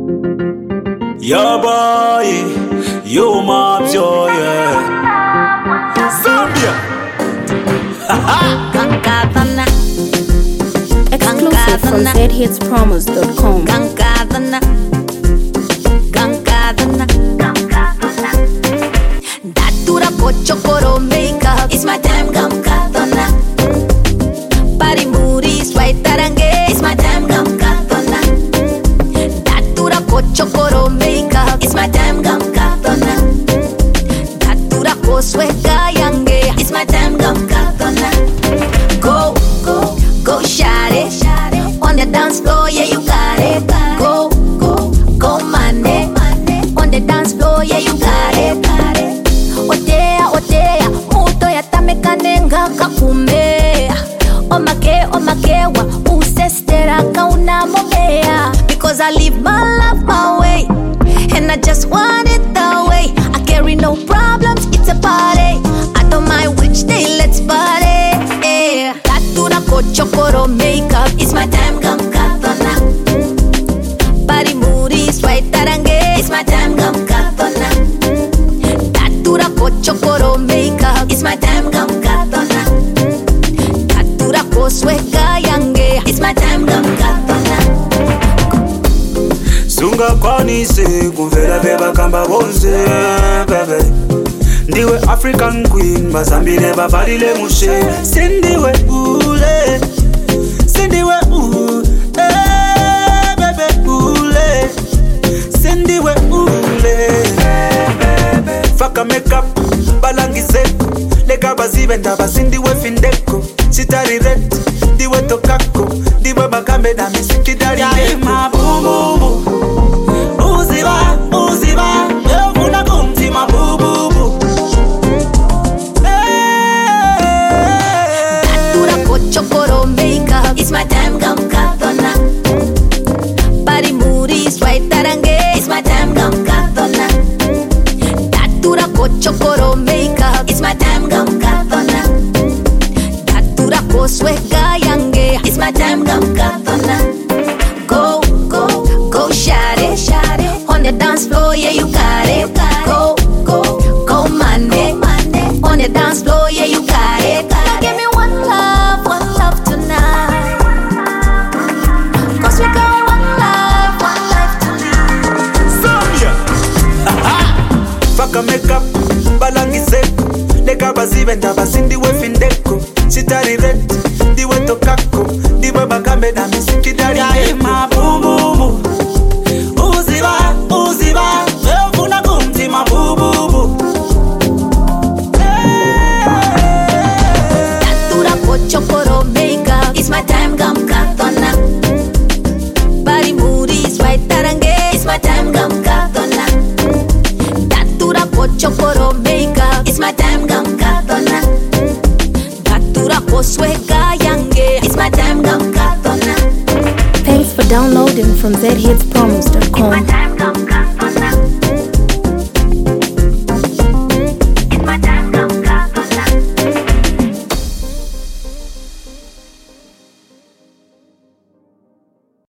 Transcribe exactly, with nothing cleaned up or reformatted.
Yo boy, yo mobs, yo yeah. Zambia. Kankadana. Exclusive from z hits promos dot com. Kankadana. Kankadana. Datura pochokoro makeup. It's my time, Kankadana. Pari muris, white tarange. It's my time, Kankadana. Datura pochokoro makeup. It's my time, Kankadana. Datura posweka yange. It's my time, Kankadana. Go, go, go, share it. On the dance floor, yeah, you got it. Go, go, go, money. On the dance floor, yeah, you got it. Otea, otea, muto ya tamekanenga kakume. Omake, omakewa, usestera kauna momea. Because I live my life my way, and I just want it that way. I carry no problems, it's a party. I don't mind which day, let's party. Yeah. Datura kochokoro makeup, it's my time, Kankadana. Pari muris, white tarange, it's my time, Kankadana. Datura kochokoro makeup, it's my time, Kankadana. Datura kosweka yange, it's my time, Kankadana. Sunga kwanise kumvera beba kamba bonze bebe. Ndiwe African queen, bazambile babalile mushe. Sindiwe ule, sindiwe ule, bebe ule, sindiwe ule. Faka makeup, balangizeko, lega bazibe ndaba sindiwe findeko. Chitari red, diwe tokako, diwe bakambe na misiki dari ndeko. Ma bububu, uziba, uziba, yovuna kumtima bububu. Chokoro makeup, it's my time, Kankadana. Pari muris, white tarange, it's my time, Kankadana. Datura kochokoro makeup, it's my time, Kankadana. Datura kosweka yange, it's my time, Kankadana. Go, go, go, share it, share it. On the dance floor, yeah, you got it. Go, go, go, money. On the dance floor, yeah, you got it. Now give me one love, one love tonight. Cause we got one life, one life to live. Zambia. Faka makeup, balangizeko, lega bazibe ndaba sindiwe findeko. Chitari red, diwe tokako, diwe bakambe na misiki dari ndeko. Ma bububu, uziba, uziba, yovuna kumtima bububu. Chokoro makeup, it's my time, Kankadana. Pari muris, white tarange, it's my time, Kankadana. Datura chokoro makeup, it's my time, Kankadana. Datura kosweka yange, it's my time, Kankadana. Thanks for downloading from z hits promos dot com.